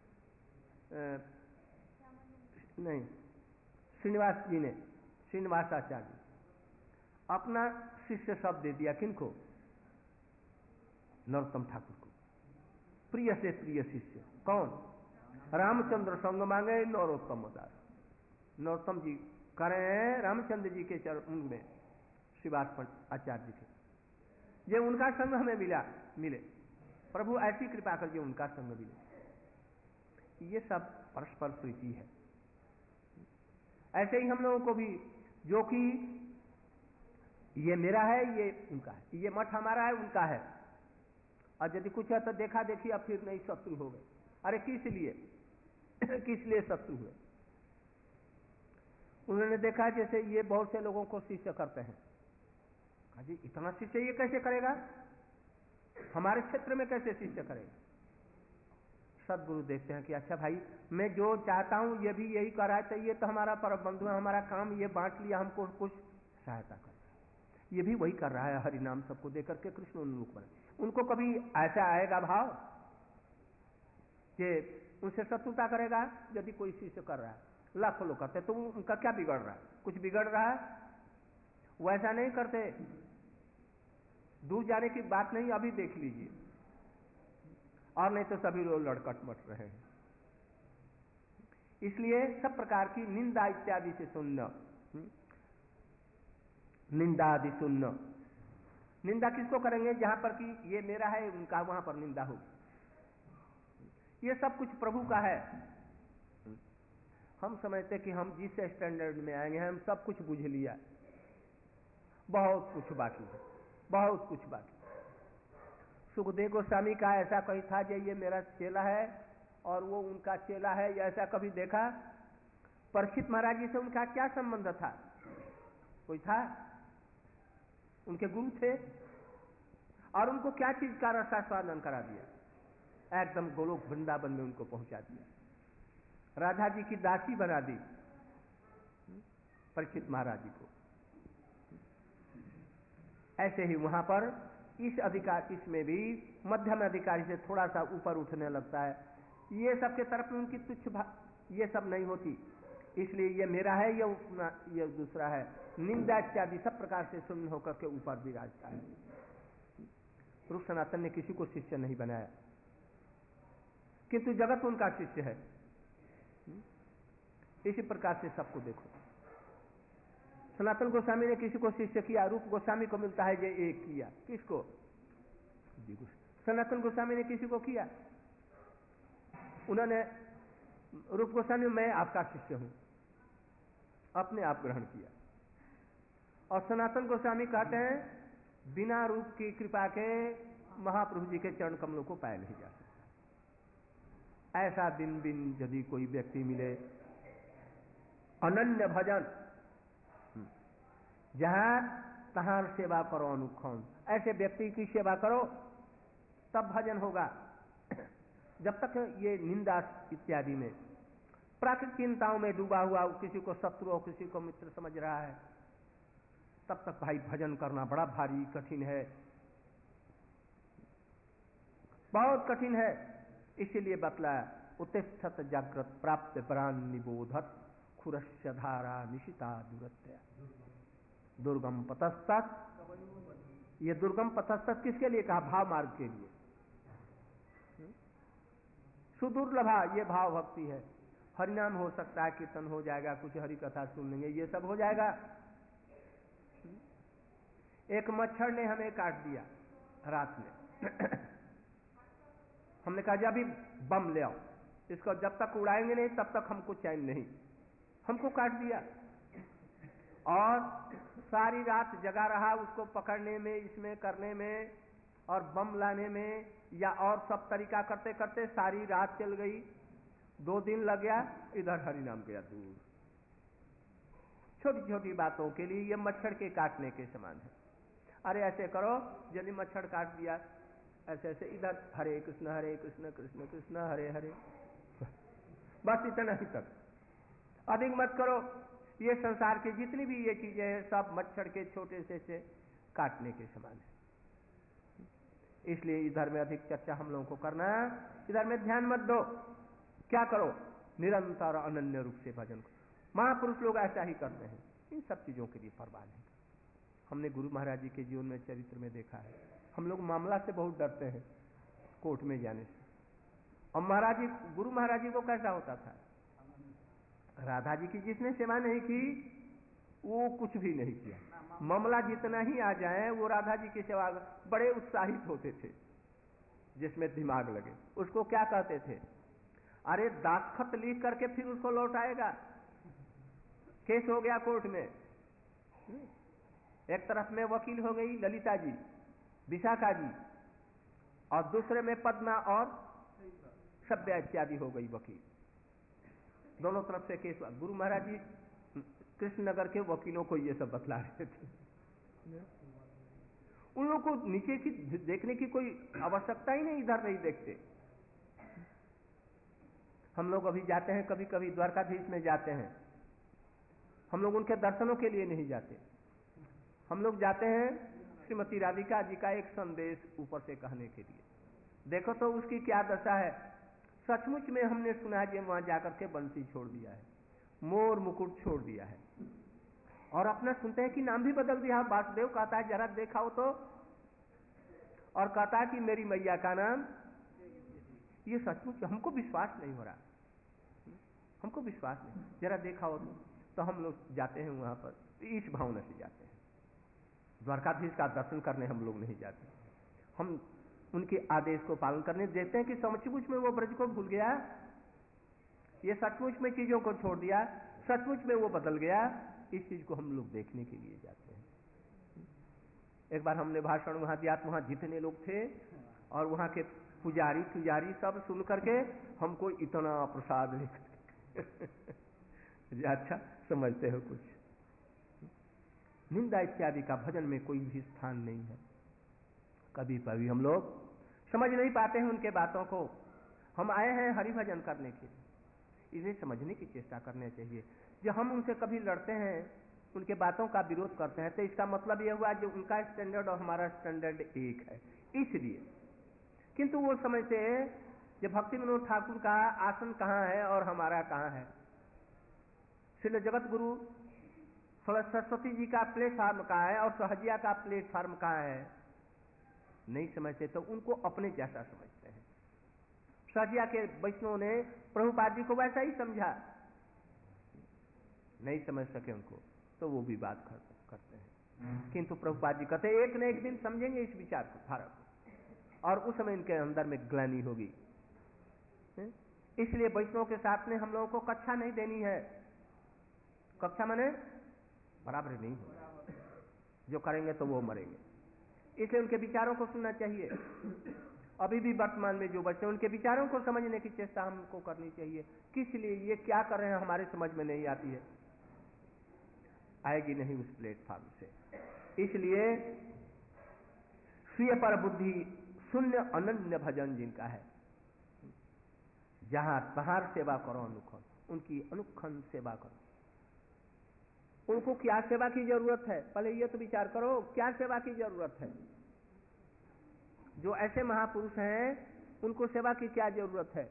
नहीं, श्रीनिवास जी ने, श्रीनिवासाचार्य अपना शिष्य शब्द दे दिया, किनको? नरोत्तम ठाकुर को, प्रिय से प्रिय शिष्य। कौन? रामचंद्र संग मांगे नरोत्तम दास। नरोत्तम जी करें रामचंद्र जी के चरण में, श्रीवास आचार्य जी के, जो उनका संग हमें मिले, प्रभु ऐसी कृपा कर जो उनका संग मिले। ये सब परस्पर प्रीति है। ऐसे ही हम लोगों को भी, जो कि ये मेरा है, ये उनका है, ये मठ हमारा है, उनका है, और यदि कुछ है तो देखा देखी अब फिर नहीं शत्रु हो गए। अरे किस लिए किस लिए शत्रु हुए? उन्होंने देखा जैसे ये बहुत से लोगों को शिष्य करते हैं। कहा जी इतना शिष्य ये कैसे करेगा, हमारे क्षेत्र में कैसे शिष्य करेगा? सदगुरु देखते हैं कि अच्छा भाई, मैं जो चाहता हूं ये भी यही कर रहा है, तो ये तो हमारा परम बंधु है, हमारा काम ये बांट लिया, हमको कुछ सहायता कर रहा है, ये भी वही कर रहा है, हरि नाम सबको देकर के कृष्ण उन्मुख बने। उनको कभी ऐसा आएगा भाव कि उनसे शत्रुता करेगा? यदि कोई शिष्य कर रहा है, लाखों लोग करते, तो उनका क्या बिगड़ रहा है? कुछ बिगड़ रहा है? वैसा नहीं करते। दूर जाने की बात नहीं, अभी देख लीजिए, और नहीं तो सभी लोग लड़कट मट रहे हैं। इसलिए सब प्रकार की निंदा इत्यादि से सुनना, निंदा आदि सुनना। निंदा किसको करेंगे? जहां पर कि ये मेरा है, उनका वहां पर निंदा होगी। ये सब कुछ प्रभु का है। हम समझते कि हम जिस स्टैंडर्ड में आएंगे हम सब कुछ बुझ लिया, बहुत कुछ बाकी है, बहुत कुछ बाकी। सुखदेव गोस्वामी का ऐसा कही था कि ये मेरा चेला है और वो उनका चेला है, या ऐसा कभी देखा? परीक्षित महाराज जी से उनका क्या संबंध था? कोई था? उनके गुरु थे, और उनको क्या चीज का रसास्वादन करा दिया? एकदम गोलोक वृंदावन में उनको पहुंचा दिया, राधा जी की दासी बना दी परीक्षित महाराज जी को। ऐसे ही वहां पर इस अधिकार, इसमें भी मध्यम अधिकारी से थोड़ा सा ऊपर उठने लगता है, ये सब के तरफ में उनकी तुच्छ ये सब नहीं होती। इसलिए ये मेरा है, ये दूसरा है, निंदा इत्यादि सब प्रकार से शून्य होकर के ऊपर विराजता है। रूप सनातन ने किसी को शिष्य नहीं बनाया, किंतु जगत उनका शिष्य है। इसी प्रकार से सबको देखो। सनातन गोस्वामी ने किसी को शिष्य किया, रूप गोस्वामी को मिलता है ये एक किया। किसको? सनातन गोस्वामी ने किसी को किया? उन्होंने रूप गोस्वामी, मैं आपका शिष्य हूं, अपने आप ग्रहण किया। और सनातन गोस्वामी कहते हैं बिना रूप की कृपा के महाप्रभु जी के चरण कमलों को पाया नहीं जा सकता। ऐसा दिन दिन यदि कोई व्यक्ति मिले, अनन्य भजन, जहां तहां सेवा करो अनुक्षण, ऐसे व्यक्ति की सेवा करो तब भजन होगा। जब तक ये निंदा इत्यादि में, प्राकृतिक चिंताओं में डूबा हुआ, किसी को शत्रु और किसी को मित्र समझ रहा है, तब तक भाई भजन करना बड़ा भारी कठिन है, बहुत कठिन है। इसीलिए बतलाया, उत्तिष्ठत जागृत प्राप्त प्राण निबोधत खुरस्य धारा निशिता दुरत्या दुर्गम पतस्तत। ये दुर्गम पतस्तत किसके लिए कहा? भाव मार्ग के लिए। सुदुर्लभा ये भाव भक्ति है। हरिनाम हो सकता है, कीर्तन हो जाएगा, कुछ हरि कथा सुन लेंगे, ये सब हो जाएगा। एक मच्छर ने हमें काट दिया रात में हमने कहा जी अभी बम ले आओ, इसको जब तक उड़ाएंगे नहीं तब तक हमको चैन नहीं। हमको काट दिया और सारी रात जगा रहा उसको पकड़ने में, इसमें करने में और बम लाने में, या और सब तरीका करते करते सारी रात चल गई। 2 दिन लग गया, इधर हरिनाम गया दूर। छोटी छोटी बातों के लिए ये मच्छर के काटने के समान है। अरे ऐसे करो, यदि मच्छर काट दिया ऐसे ऐसे, इधर हरे कृष्ण कृष्ण कृष्ण हरे हरे, बस इतना ही तक, अधिक मत करो। ये संसार की जितनी भी ये चीजें हैं सब मच्छर के छोटे से काटने के समान है। इसलिए इधर में अधिक चर्चा हम लोगों को करना है, इधर में ध्यान मत दो। क्या करो? निरंतर अनन्य रूप से भजन करो। महापुरुष लोग ऐसा ही करते हैं, इन सब चीजों के लिए परवाह नहीं। हमने गुरु महाराज जी के जीवन में, चरित्र में देखा है। हम लोग मामला से बहुत डरते हैं, कोर्ट में जाने से। और महाराज जी, गुरु महाराज जी को कैसा होता था? राधा जी की जिसने सेवा नहीं की वो कुछ भी नहीं किया। मामला जितना ही आ जाए वो राधा जी की सेवा बड़े उत्साहित होते थे, जिसमें दिमाग लगे। उसको क्या कहते थे? अरे दास्खत लिख करके फिर उसको लौटाएगा। केस हो गया कोर्ट में, एक तरफ में वकील हो गई ललिता जी, विशाखा जी, और दूसरे में पद्मा और सभ्या इत्यादि हो गई वकील। दोनों तरफ से केस। गुरु महाराज जी कृष्णनगर के वकीलों को ये सब बतला रहे थे। उन लोगों को नीचे की देखने की कोई आवश्यकता ही नहीं, इधर नहीं देखते। हम लोग अभी जाते हैं, कभी कभी द्वारकाधीश में जाते हैं, हम लोग उनके दर्शनों के लिए नहीं जाते, हम लोग जाते हैं श्रीमती राधिका जी का एक संदेश ऊपर से कहने के लिए। देखो तो उसकी क्या दशा है। सचमुच में हमने सुना है कि वहां जाकर के बंसी छोड़ दिया है, मोर मुकुट छोड़ दिया है, और अपना सुनते हैं कि नाम भी बदल दिया। वासुदेव कहता है जरा देखा हो तो, और कहता है कि मेरी मैया का नाम। ये सचमुच हमको विश्वास नहीं हो रहा, हमको विश्वास नहीं, जरा देखा हो तो हम लोग जाते हैं वहां पर, इस भावना से जाते हैं। द्वारकाधीश का दर्शन करने हम लोग नहीं जाते, हम उनके आदेश को पालन करने देखते हैं कि सचमुच में वो ब्रज को भूल गया, ये सचमुच में चीजों को छोड़ दिया, सचमुच में वो बदल गया। इस चीज को हम लोग देखने के लिए जाते हैं। एक बार हमने भाषण वहां दिया, वहां जितने लोग थे और वहां के पुजारी सब सुन करके हमको इतना प्रसाद अच्छा समझते हो कुछ। निंदा इत्यादि का भजन में कोई भी स्थान नहीं है। कभी कभी हम लोग समझ नहीं पाते हैं उनके बातों को। हम आए हैं हरि भजन करने के लिए, इन्हें समझने की चेष्टा करनी चाहिए। जब हम उनसे कभी लड़ते हैं, उनके बातों का विरोध करते हैं, तो इसका मतलब यह हुआ जो उनका स्टैंडर्ड और हमारा स्टैंडर्ड एक है, इसलिए। किंतु वो समझते हैं कि भक्ति विनोद ठाकुर का आसन कहाँ है और हमारा कहाँ है, श्री जगत गुरु सरस्वती जी का प्लेटफार्म कहाँ है और सहजिया का प्लेटफार्म कहाँ है, नहीं समझते तो उनको अपने जैसा समझते हैं। सहजिया के वैष्णव ने प्रभुपाद जी को वैसा ही समझा, नहीं समझ सके उनको तो वो भी बात करते हैं। किंतु प्रभुपाद जी कहते एक न एक दिन समझेंगे इस विचार को, धारा को, और उस समय इनके अंदर में ग्लानि होगी। इसलिए वैष्णव के साथ में हम लोगों को कक्षा नहीं देनी है। कक्षा माने बराबर नहीं होगा, जो करेंगे तो वो मरेंगे। इसलिए उनके विचारों को सुनना चाहिए। अभी भी वर्तमान में जो बच्चे, उनके विचारों को समझने की चेष्टा हमको करनी चाहिए। किस लिए ये क्या कर रहे हैं हमारे समझ में नहीं आती है, आएगी नहीं उस प्लेटफॉर्म से। इसलिए स्वीय पर बुद्धि शून्य अनन्य भजन जिनका है, जहां तहां सेवा करो अनुखन, उनकी अनुखन सेवा करो। उनको क्या सेवा की जरूरत है, पहले ये तो विचार करो क्या सेवा की जरूरत है। जो ऐसे महापुरुष हैं उनको सेवा की क्या जरूरत है,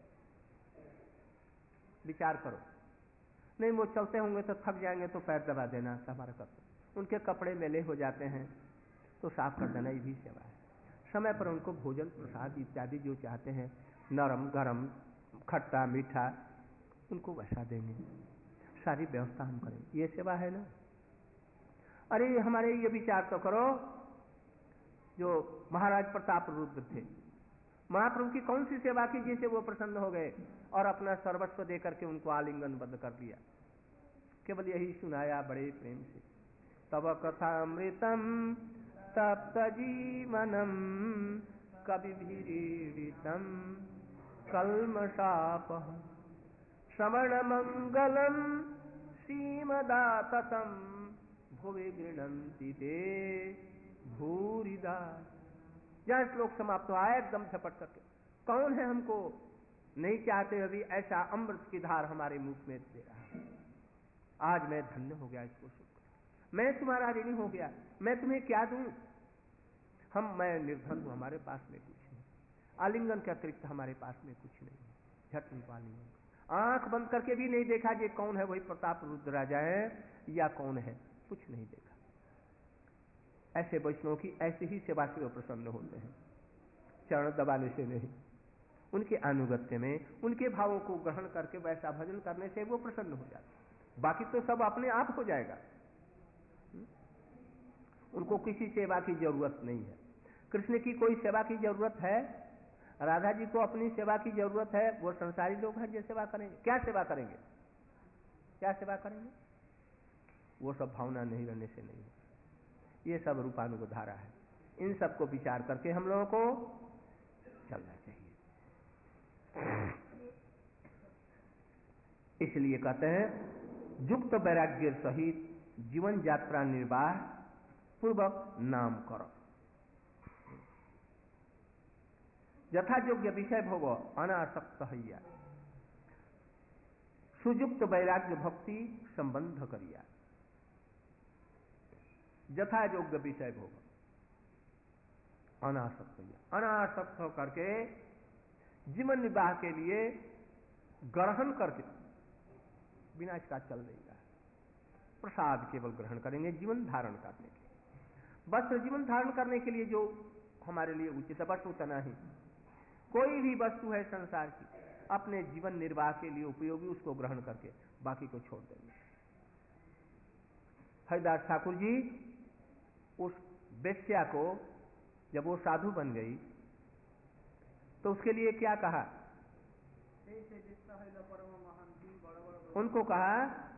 विचार करो। नहीं वो चलते होंगे तो थक जाएंगे तो पैर दबा देना हमारा कर्तव्य, उनके कपड़े मैले हो जाते हैं तो साफ कर देना, ये भी सेवा है। समय पर उनको भोजन प्रसाद इत्यादि जो चाहते हैं, नरम गरम खट्टा मीठा, उनको वैसा देंगे, सारी व्यवस्था हम करें, ये सेवा है ना। अरे हमारे ये विचार तो करो, जो महाराज प्रताप रुद्र थे, महाप्रभु की कौन सी सेवा की जिससे वो प्रसन्न हो गए और अपना सर्वस्व देकर के उनको आलिंगनबद्ध कर दिया। केवल यही सुनाया बड़े प्रेम से, तब कथामृतम तप्त जीवनम कविभिरीडितम कल्मषापहं श्रवण मंगलम श्रीमदाततम भुवि गृह्णन्ति ते भूरिदा। जहाँ श्लोक समाप्त हुआ है एकदम झपट करके, कौन है हमको नहीं चाहते अभी ऐसा अमृत की धार हमारे मुख में दे रहा है। आज मैं धन्य हो गया इसको सुनकर, मैं तुम्हारा ऋणी हो गया, मैं तुम्हें क्या दूं। मैं निर्धन हूं, हमारे पास में कुछ नहीं, आलिंगन के अतिरिक्त हमारे पास में कुछ नहीं, झट नहीं आलिंगन। आंख बंद करके भी नहीं देखा कि कौन है, वही प्रताप रुद्र राजा है या कौन है, कुछ नहीं देखा। ऐसे वैष्णव की ऐसी ही सेवा से वो प्रसन्न होते हैं, चरण दबाने से नहीं, उनके अनुगत्य में उनके भावों को ग्रहण करके वैसा भजन करने से वो प्रसन्न हो जाते। बाकी तो सब अपने आप हो जाएगा, उनको किसी सेवा की जरूरत नहीं है। कृष्ण की कोई सेवा की जरूरत है, राधा जी को अपनी सेवा की जरूरत है, वो संसारी लोग हैं जो सेवा करेंगे। क्या सेवा करेंगे, क्या सेवा करेंगे, वो सब भावना नहीं रहने से नहीं है। ये सब रूपानुग धारा है। इन सबको विचार करके हम लोगों को चलना चाहिए। इसलिए कहते हैं युक्त वैराग्य सहित जीवन यात्रा निर्वाह पूर्वक नाम करो। यथा योग्य विषय भोग अनासक्त हैया, सुयुक्त वैराग्य भक्ति संबंध करिया। यथा योग्य विषय भोग अनासक्त हैया, अनासक्त होकर के जीवन निर्वाह के लिए ग्रहण करके, बिना इसका चल नहीं रहा, प्रसाद केवल ग्रहण करेंगे जीवन धारण करने के लिए। वस्त्र जीवन धारण करने के लिए जो हमारे लिए उचित है बस उतना ही। कोई भी वस्तु है संसार की अपने जीवन निर्वाह के लिए उपयोगी, उसको ग्रहण करके बाकी को छोड़ देंगे। हरिदास ठाकुर जी उस वेश्या को जब वो साधु बन गई तो उसके लिए क्या कहा? उनको कहा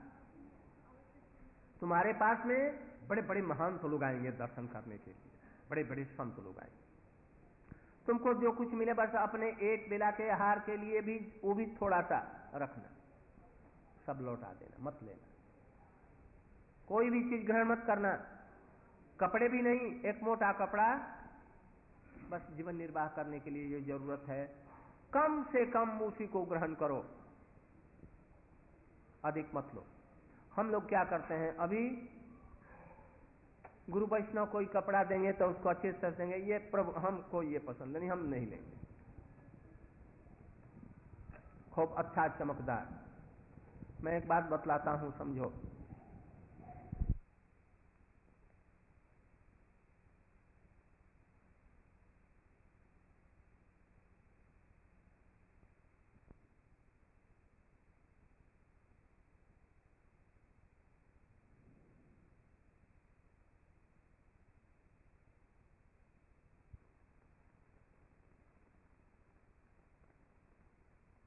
तुम्हारे पास में बड़े बड़े महान तो लोग आएंगे दर्शन करने के लिए, बड़े बड़े संत लोग आएंगे, तुमको जो कुछ मिले बस अपने एक बेला के आहार के लिए भी वो भी थोड़ा सा रखना, सब लौटा देना, मत लेना, कोई भी चीज ग्रहण मत करना, कपड़े भी नहीं, एक मोटा कपड़ा, बस जीवन निर्वाह करने के लिए जो जरूरत है कम से कम उसी को ग्रहण करो, अधिक मत लो। हम लोग क्या करते हैं, अभी गुरु वैष्णव कोई कपड़ा देंगे तो उसको अच्छे से देंगे, ये प्रभु हमको ये पसंद नहीं, हम नहीं लेंगे, खूब अच्छा चमकदार। मैं एक बात बतलाता हूं, समझो।